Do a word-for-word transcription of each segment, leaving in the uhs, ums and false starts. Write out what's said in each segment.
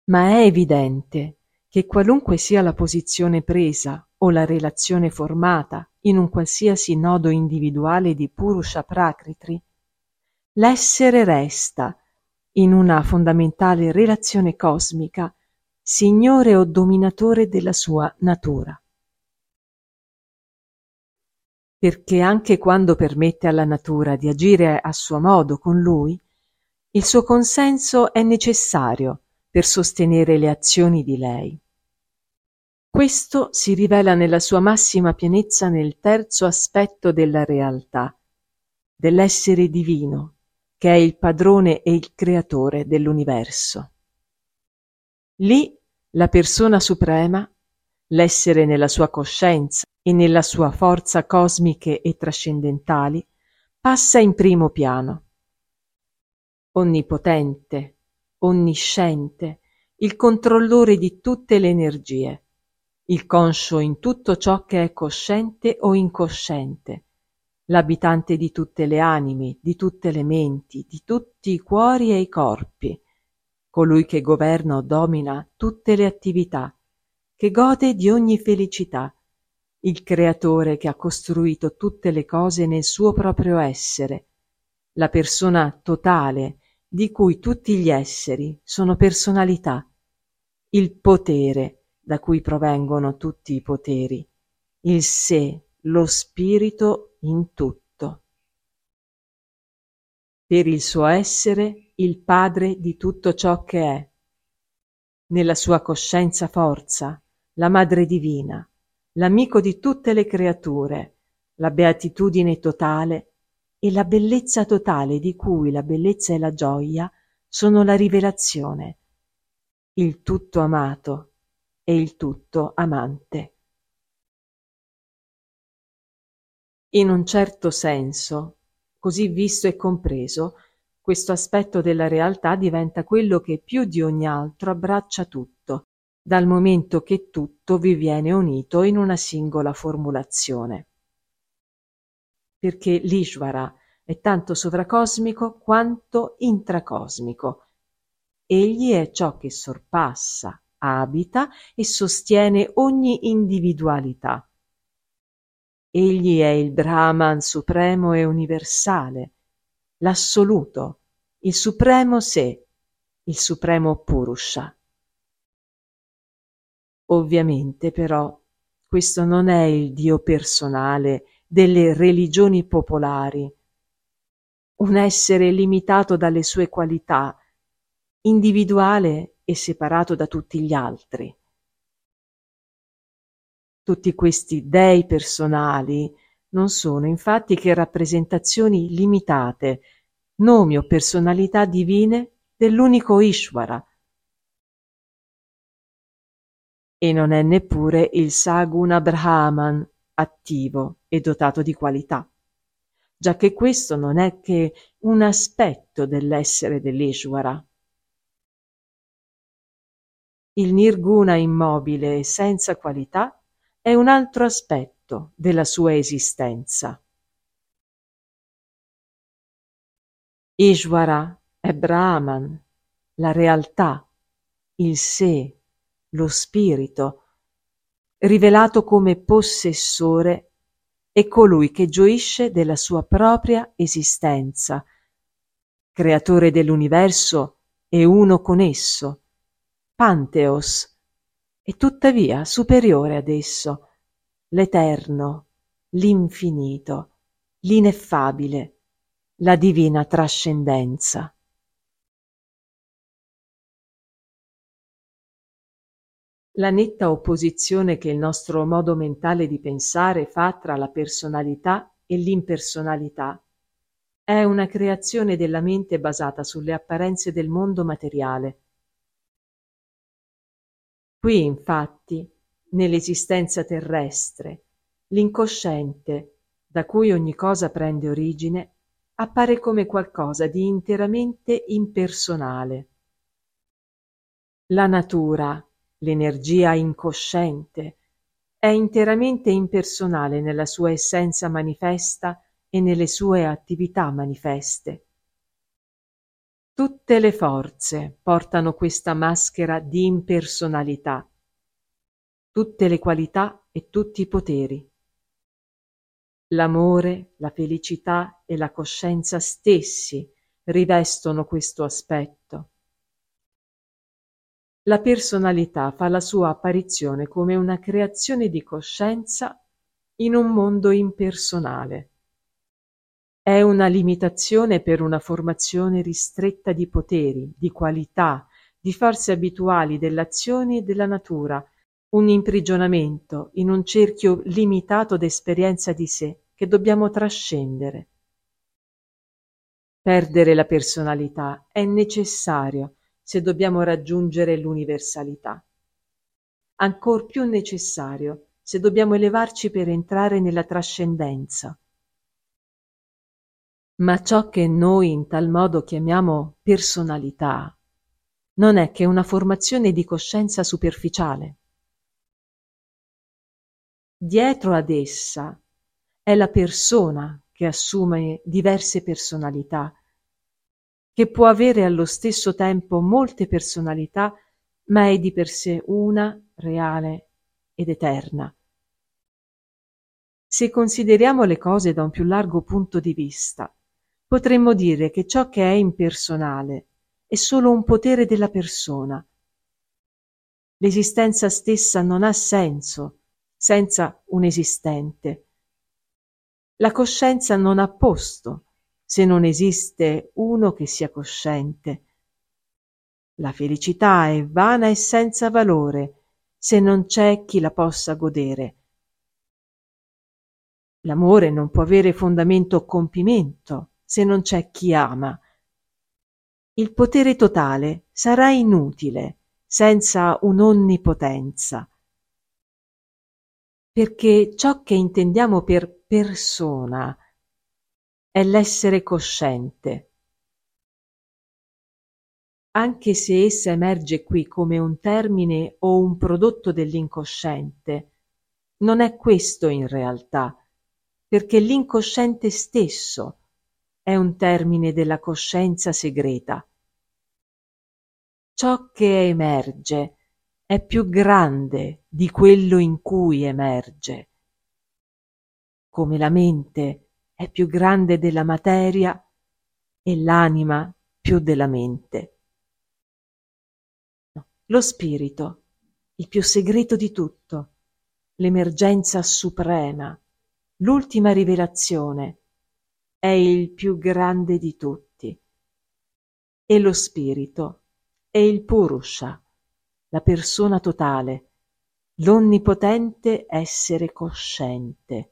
Ma è evidente che qualunque sia la posizione presa o la relazione formata in un qualsiasi nodo individuale di Purusha Prakriti, l'essere resta, in una fondamentale relazione cosmica, signore o dominatore della sua natura. Perché anche quando permette alla natura di agire a suo modo con lui, il suo consenso è necessario per sostenere le azioni di lei. Questo si rivela nella sua massima pienezza nel terzo aspetto della realtà, dell'essere divino, che è il padrone e il creatore dell'universo. Lì la persona suprema, l'essere nella sua coscienza e nella sua forza cosmiche e trascendentali, passa in primo piano. Onnipotente, onnisciente, il controllore di tutte le energie, il conscio in tutto ciò che è cosciente o incosciente, l'abitante di tutte le anime, di tutte le menti, di tutti i cuori e i corpi, colui che governa o domina tutte le attività, che gode di ogni felicità, il creatore che ha costruito tutte le cose nel suo proprio essere, la persona totale di cui tutti gli esseri sono personalità, il potere da cui provengono tutti i poteri, il sé, lo spirito in tutto. Per il suo essere il padre di tutto ciò che è, nella sua coscienza forza, la madre divina, l'amico di tutte le creature, la beatitudine totale e la bellezza totale di cui la bellezza e la gioia sono la rivelazione, il tutto amato e il tutto amante. In un certo senso, così visto e compreso, questo aspetto della realtà diventa quello che più di ogni altro abbraccia tutto, dal momento che tutto vi viene unito in una singola formulazione. Perché l'Ishvara è tanto sovracosmico quanto intracosmico. Egli è ciò che sorpassa, abita e sostiene ogni individualità. Egli è il Brahman supremo e universale, l'assoluto, il supremo sé, il supremo Purusha. Ovviamente, però, questo non è il Dio personale delle religioni popolari, un essere limitato dalle sue qualità, individuale e separato da tutti gli altri. Tutti questi dei personali non sono infatti che rappresentazioni limitate, nomi o personalità divine dell'unico Ishvara, e non è neppure il Saguna Brahman attivo e dotato di qualità, giacché questo non è che un aspetto dell'essere dell'Ishvara. Il Nirguna immobile e senza qualità è un altro aspetto della sua esistenza. Ishvara è Brahman, la realtà, il sé, lo spirito, rivelato come possessore e colui che gioisce della sua propria esistenza, creatore dell'universo e uno con esso, Pantheos, e tuttavia superiore ad esso, l'eterno, l'infinito, l'ineffabile, la divina trascendenza. La netta opposizione che il nostro modo mentale di pensare fa tra la personalità e l'impersonalità è una creazione della mente basata sulle apparenze del mondo materiale. Qui, infatti, nell'esistenza terrestre, l'incosciente, da cui ogni cosa prende origine, appare come qualcosa di interamente impersonale. La natura, l'energia incosciente, è interamente impersonale nella sua essenza manifesta e nelle sue attività manifeste. Tutte le forze portano questa maschera di impersonalità, tutte le qualità e tutti i poteri. L'amore, la felicità e la coscienza stessi rivestono questo aspetto. La personalità fa la sua apparizione come una creazione di coscienza in un mondo impersonale. È una limitazione per una formazione ristretta di poteri, di qualità, di forze abituali dell'azione e della natura, un imprigionamento in un cerchio limitato d'esperienza di sé che dobbiamo trascendere. Perdere la personalità è necessario se dobbiamo raggiungere l'universalità. Ancor più necessario se dobbiamo elevarci per entrare nella trascendenza. Ma ciò che noi in tal modo chiamiamo personalità non è che una formazione di coscienza superficiale. Dietro ad essa è la persona che assume diverse personalità, che può avere allo stesso tempo molte personalità, ma è di per sé una, reale ed eterna. Se consideriamo le cose da un più largo punto di vista, potremmo dire che ciò che è impersonale è solo un potere della persona. L'esistenza stessa non ha senso senza un esistente. La coscienza non ha posto se non esiste uno che sia cosciente. La felicità è vana e senza valore se non c'è chi la possa godere. L'amore non può avere fondamento o compimento se non c'è chi ama. Il potere totale sarà inutile senza un'onnipotenza, perché ciò che intendiamo per persona è l'essere cosciente. Anche se essa emerge qui come un termine o un prodotto dell'incosciente, non è questo in realtà, perché l'incosciente stesso è un termine della coscienza segreta. Ciò che emerge è più grande di quello in cui emerge, come la mente è più grande della materia e l'anima più della mente. Lo spirito, il più segreto di tutto, l'emergenza suprema, l'ultima rivelazione, è il più grande di tutti. E lo spirito è il Purusha, la persona totale, l'onnipotente essere cosciente.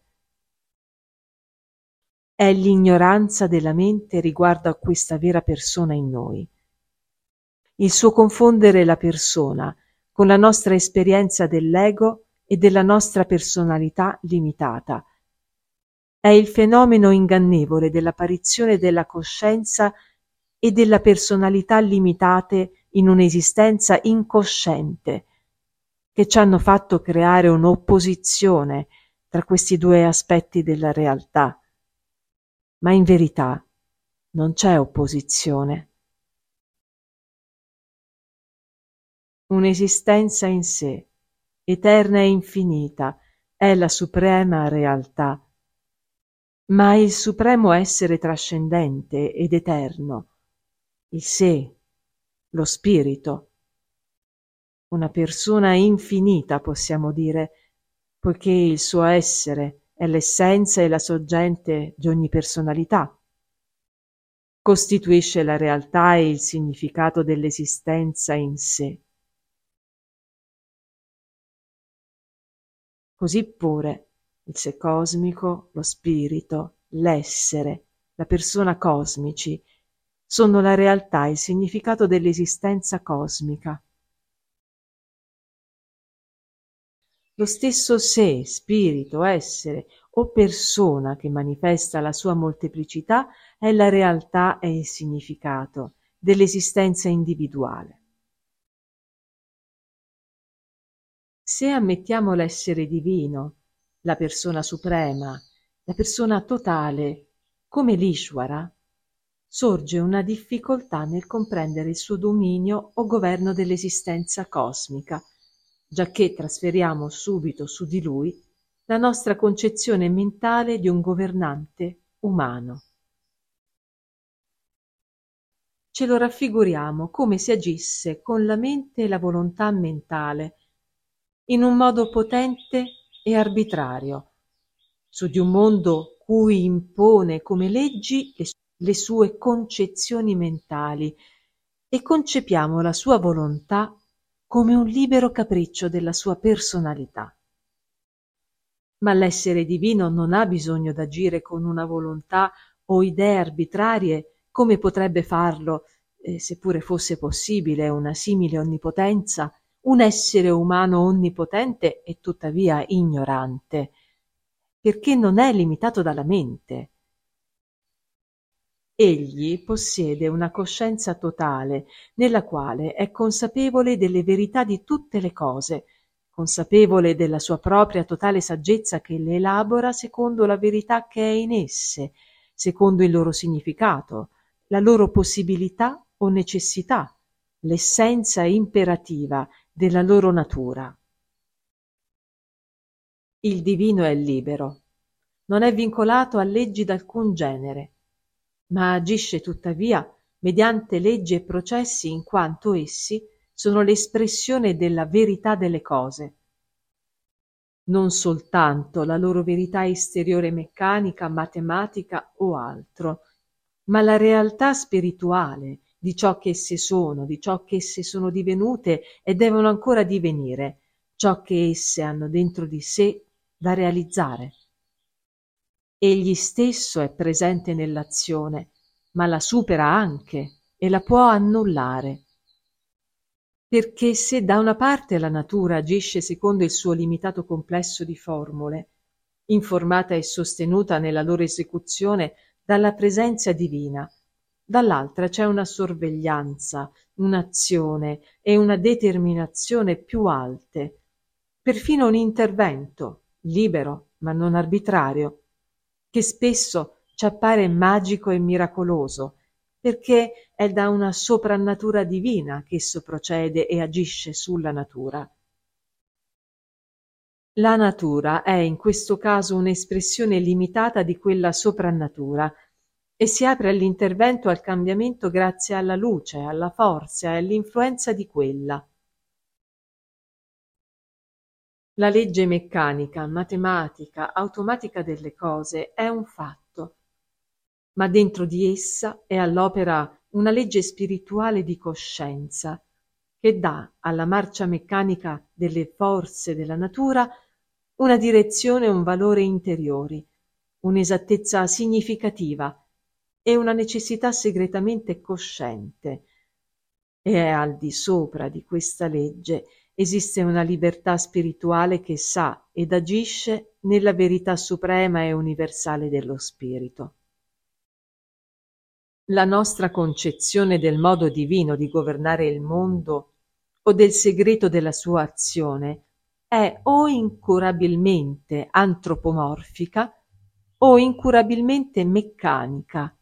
È l'ignoranza della mente riguardo a questa vera persona in noi. Il suo confondere la persona con la nostra esperienza dell'ego e della nostra personalità limitata. È il fenomeno ingannevole dell'apparizione della coscienza e della personalità limitate in un'esistenza incosciente, che ci hanno fatto creare un'opposizione tra questi due aspetti della realtà. Ma in verità non c'è opposizione. Un'esistenza in sé, eterna e infinita, è la suprema realtà, ma il supremo essere trascendente ed eterno, il sé, lo spirito, una persona infinita possiamo dire, poiché il suo essere è l'essenza e la sorgente di ogni personalità. Costituisce la realtà e il significato dell'esistenza in sé. Così pure il sé cosmico, lo spirito, l'essere, la persona cosmici sono la realtà e il significato dell'esistenza cosmica. Lo stesso sé, spirito, essere o persona che manifesta la sua molteplicità è la realtà e il significato dell'esistenza individuale. Se ammettiamo l'essere divino, la persona suprema, la persona totale, come l'Ishvara, sorge una difficoltà nel comprendere il suo dominio o governo dell'esistenza cosmica, giacché trasferiamo subito su di lui la nostra concezione mentale di un governante umano. Ce lo raffiguriamo come se agisse con la mente e la volontà mentale, in un modo potente e arbitrario, su di un mondo cui impone come leggi le, le sue concezioni mentali e concepiamo la sua volontà come un libero capriccio della sua personalità. Ma l'essere divino non ha bisogno d'agire con una volontà o idee arbitrarie come potrebbe farlo, eh, seppure fosse possibile una simile onnipotenza, un essere umano onnipotente e tuttavia ignorante, perché non è limitato dalla mente. Egli possiede una coscienza totale, nella quale è consapevole delle verità di tutte le cose, consapevole della sua propria totale saggezza che le elabora secondo la verità che è in esse, secondo il loro significato, la loro possibilità o necessità, l'essenza imperativa della loro natura. Il divino è libero, non è vincolato a leggi d'alcun genere, ma agisce tuttavia mediante leggi e processi in quanto essi sono l'espressione della verità delle cose. Non soltanto la loro verità esteriore meccanica, matematica o altro, ma la realtà spirituale di ciò che esse sono, di ciò che esse sono divenute e devono ancora divenire, ciò che esse hanno dentro di sé da realizzare. Egli stesso è presente nell'azione, ma la supera anche e la può annullare. Perché se da una parte la natura agisce secondo il suo limitato complesso di formule, informata e sostenuta nella loro esecuzione dalla presenza divina, dall'altra c'è una sorveglianza, un'azione e una determinazione più alte, perfino un intervento, libero ma non arbitrario, che spesso ci appare magico e miracoloso, perché è da una soprannatura divina che esso procede e agisce sulla natura. La natura è in questo caso un'espressione limitata di quella soprannatura e si apre all'intervento, al cambiamento grazie alla luce, alla forza e all'influenza di quella. La legge meccanica, matematica, automatica delle cose è un fatto, ma dentro di essa è all'opera una legge spirituale di coscienza che dà alla marcia meccanica delle forze della natura una direzione e un valore interiori, un'esattezza significativa e una necessità segretamente cosciente. E al di sopra di questa legge esiste una libertà spirituale che sa ed agisce nella verità suprema e universale dello spirito. La nostra concezione del modo divino di governare il mondo o del segreto della sua azione è o incurabilmente antropomorfica o incurabilmente meccanica.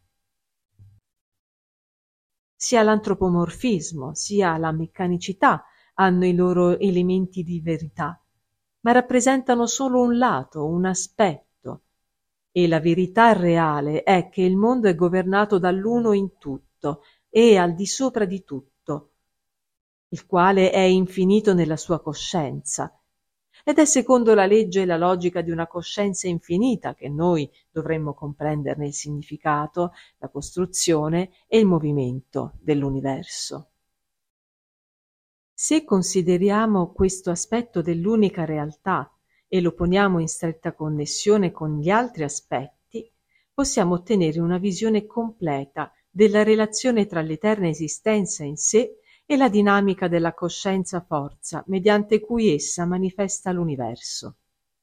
Sia l'antropomorfismo sia la meccanicità hanno i loro elementi di verità, ma rappresentano solo un lato, un aspetto, e la verità reale è che il mondo è governato dall'uno in tutto e al di sopra di tutto, il quale è infinito nella sua coscienza, ed è secondo la legge e la logica di una coscienza infinita che noi dovremmo comprenderne il significato, la costruzione e il movimento dell'universo. Se consideriamo questo aspetto dell'unica realtà e lo poniamo in stretta connessione con gli altri aspetti, possiamo ottenere una visione completa della relazione tra l'eterna esistenza in sé e la dinamica della coscienza-forza mediante cui essa manifesta l'universo.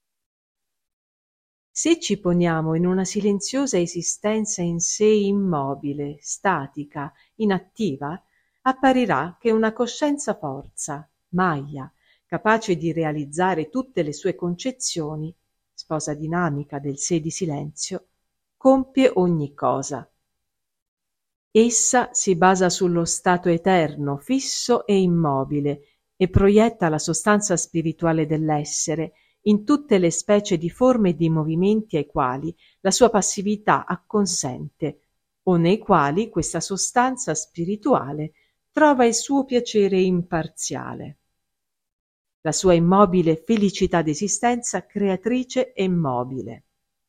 Se ci poniamo in una silenziosa esistenza in sé immobile, statica, inattiva, apparirà che una coscienza-forza, Maya, capace di realizzare tutte le sue concezioni, sposa dinamica del sé di silenzio, compie ogni cosa. Essa si basa sullo stato eterno, fisso e immobile, e proietta la sostanza spirituale dell'essere in tutte le specie di forme e di movimenti ai quali la sua passività acconsente, o nei quali questa sostanza spirituale trova il suo piacere imparziale. La sua immobile felicità d'esistenza creatrice e mobile.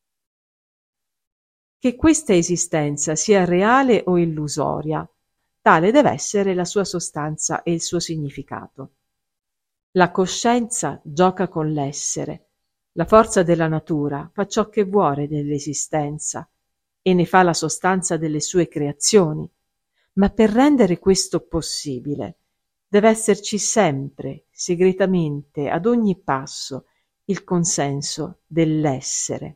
Che questa esistenza sia reale o illusoria, tale deve essere la sua sostanza e il suo significato. La coscienza gioca con l'essere, la forza della natura fa ciò che vuole dell'esistenza e ne fa la sostanza delle sue creazioni, ma per rendere questo possibile deve esserci sempre, segretamente, ad ogni passo, il consenso dell'essere.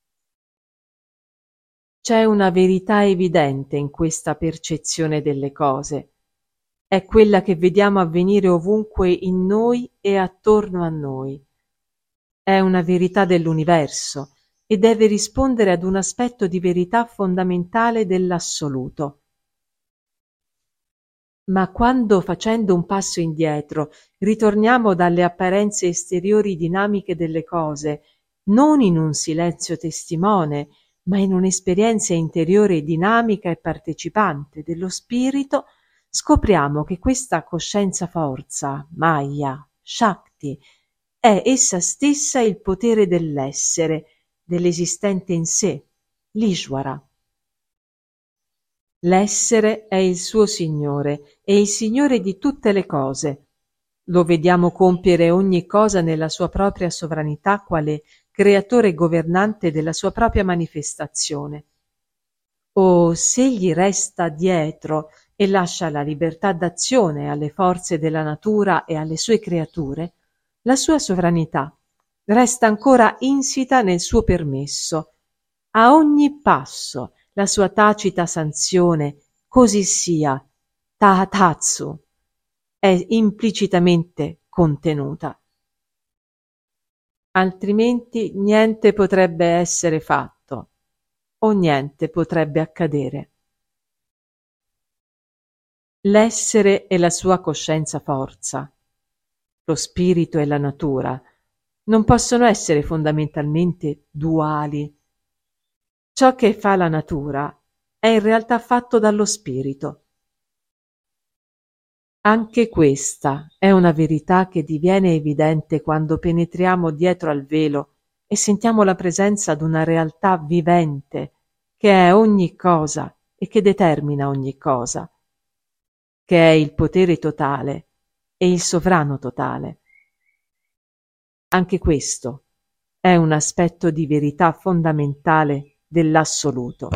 C'è una verità evidente in questa percezione delle cose. È quella che vediamo avvenire ovunque in noi e attorno a noi. È una verità dell'universo e deve rispondere ad un aspetto di verità fondamentale dell'assoluto. Ma quando, facendo un passo indietro, ritorniamo dalle apparenze esteriori dinamiche delle cose, non in un silenzio testimone, ma in un'esperienza interiore dinamica e partecipante dello spirito, scopriamo che questa coscienza forza, Maya, Shakti, è essa stessa il potere dell'essere, dell'esistente in sé, l'Ishvara. L'essere è il suo Signore, è il Signore di tutte le cose. Lo vediamo compiere ogni cosa nella sua propria sovranità quale creatore e governante della sua propria manifestazione. O se egli resta dietro e lascia la libertà d'azione alle forze della natura e alle sue creature, la sua sovranità resta ancora insita nel suo permesso. A ogni passo la sua tacita sanzione, così sia, tahatatsu, è implicitamente contenuta. Altrimenti niente potrebbe essere fatto, o niente potrebbe accadere. L'essere e la sua coscienza forza, lo spirito e la natura, non possono essere fondamentalmente duali. Ciò che fa la natura è in realtà fatto dallo spirito. Anche questa è una verità che diviene evidente quando penetriamo dietro al velo e sentiamo la presenza d'una realtà vivente che è ogni cosa e che determina ogni cosa, che è il potere totale e il sovrano totale. Anche questo è un aspetto di verità fondamentale dell'assoluto.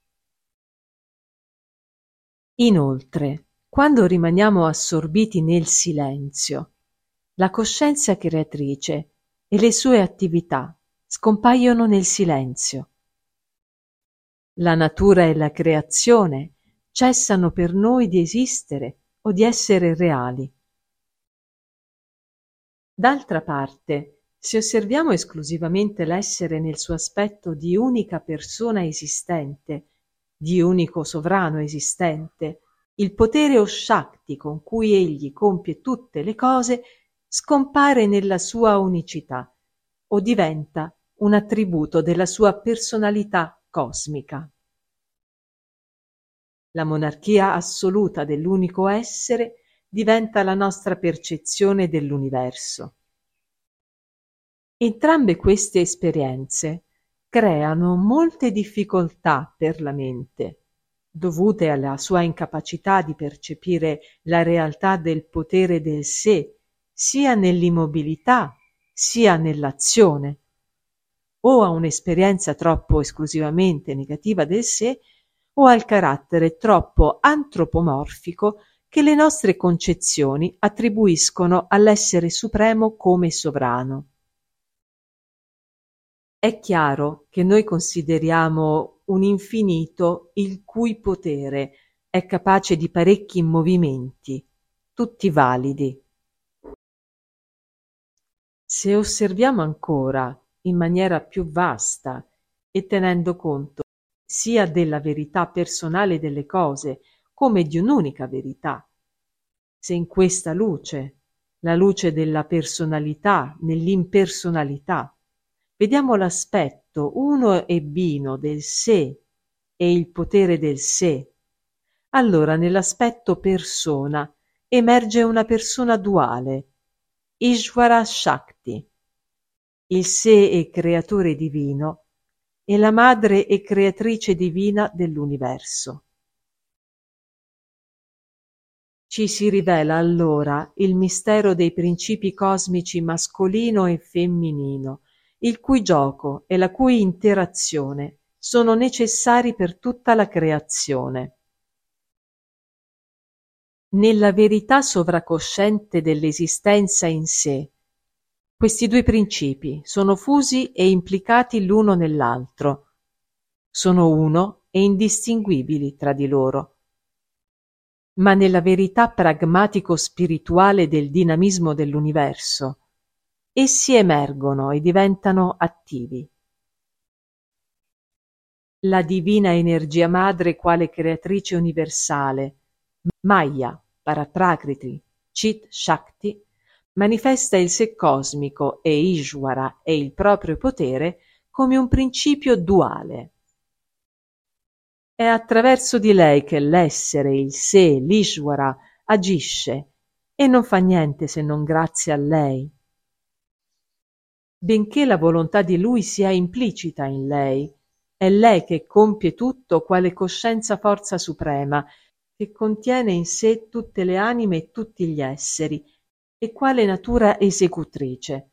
Inoltre, quando rimaniamo assorbiti nel silenzio, la coscienza creatrice e le sue attività scompaiono nel silenzio. La natura e la creazione cessano per noi di esistere o di essere reali. D'altra parte, se osserviamo esclusivamente l'essere nel suo aspetto di unica persona esistente, di unico sovrano esistente, il potere o Shakti con cui egli compie tutte le cose scompare nella sua unicità o diventa un attributo della sua personalità cosmica. La monarchia assoluta dell'unico essere diventa la nostra percezione dell'universo. Entrambe queste esperienze creano molte difficoltà per la mente, dovute alla sua incapacità di percepire la realtà del potere del sé, sia nell'immobilità sia nell'azione, o a un'esperienza troppo esclusivamente negativa del sé, o al carattere troppo antropomorfico che le nostre concezioni attribuiscono all'essere supremo come sovrano. È chiaro che noi consideriamo un infinito il cui potere è capace di parecchi movimenti, tutti validi. Se osserviamo ancora in maniera più vasta e tenendo conto sia della verità personale delle cose, come di un'unica verità. Se in questa luce, la luce della personalità nell'impersonalità, vediamo l'aspetto uno e bino del sé e il potere del sé, allora nell'aspetto persona emerge una persona duale, Ishvara Shakti, il sé e creatore divino e la madre e creatrice divina dell'universo. Ci si rivela allora il mistero dei principi cosmici mascolino e femminino, il cui gioco e la cui interazione sono necessari per tutta la creazione. Nella verità sovracosciente dell'esistenza in sé, questi due principi sono fusi e implicati l'uno nell'altro, sono uno e indistinguibili tra di loro. Ma nella verità pragmatico-spirituale del dinamismo dell'universo, essi emergono e diventano attivi. La divina energia madre quale creatrice universale, Maya, Paraprakriti, Chit Shakti, manifesta il sé cosmico e Ishvara e il proprio potere come un principio duale. È attraverso di lei che l'essere, il sé, l'Ishvara agisce e non fa niente se non grazie a lei. Benché la volontà di lui sia implicita in lei, è lei che compie tutto quale coscienza forza suprema, che contiene in sé tutte le anime e tutti gli esseri, e quale natura esecutrice.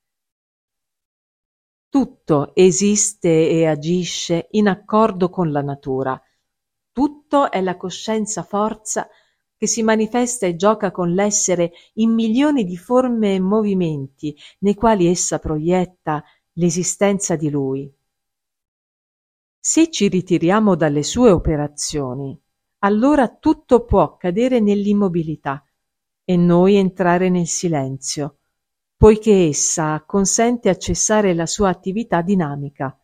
Tutto esiste e agisce in accordo con la natura. Tutto è la coscienza forza che si manifesta e gioca con l'essere in milioni di forme e movimenti nei quali essa proietta l'esistenza di lui. Se ci ritiriamo dalle sue operazioni, allora tutto può cadere nell'immobilità e noi entrare nel silenzio, poiché essa consente a cessare la sua attività dinamica.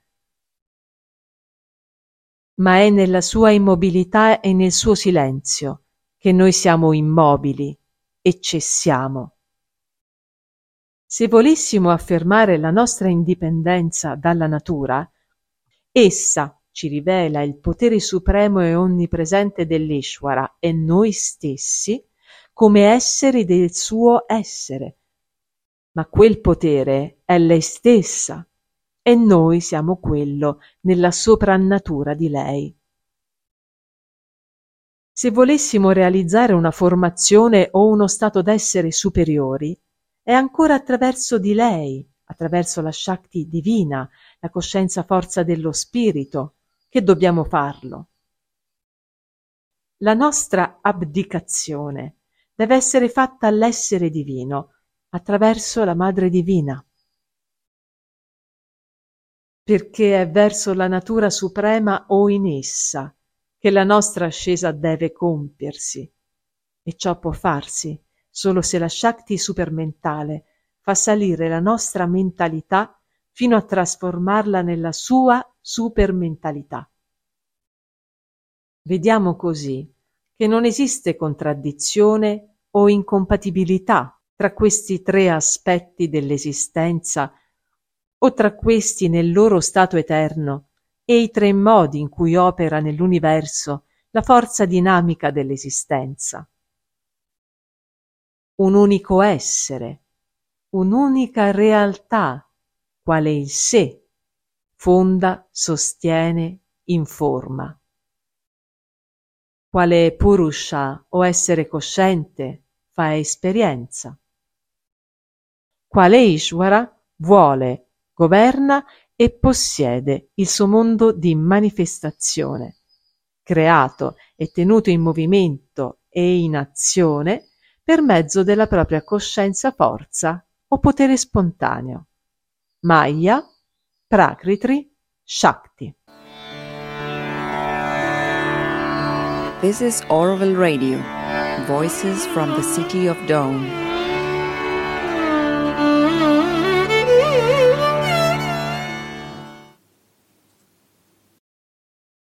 Ma è nella sua immobilità e nel suo silenzio che noi siamo immobili e cessiamo. Se volessimo affermare la nostra indipendenza dalla natura, essa ci rivela il potere supremo e onnipresente dell'Ishvara e noi stessi come esseri del suo essere. Ma quel potere è lei stessa e noi siamo quello nella soprannatura di lei. Se volessimo realizzare una formazione o uno stato d'essere superiori, è ancora attraverso di lei, attraverso la Shakti divina, la coscienza forza dello spirito, che dobbiamo farlo. La nostra abdicazione deve essere fatta all'essere divino, attraverso la Madre Divina. Perché è verso la natura suprema o in essa che la nostra ascesa deve compiersi, e ciò può farsi solo se la Shakti supermentale fa salire la nostra mentalità fino a trasformarla nella sua supermentalità. Vediamo così che non esiste contraddizione o incompatibilità tra questi tre aspetti dell'esistenza o tra questi nel loro stato eterno e i tre modi in cui opera nell'universo la forza dinamica dell'esistenza. Un unico essere, un'unica realtà, quale il sé, fonda, sostiene, informa. Quale Purusha o essere cosciente fa esperienza. Quale Ishvara vuole, governa e possiede il suo mondo di manifestazione, creato e tenuto in movimento e in azione per mezzo della propria coscienza forza o potere spontaneo. Maya, Prakriti, Shakti. This is Orville Radio, Voices from the City of Dawn.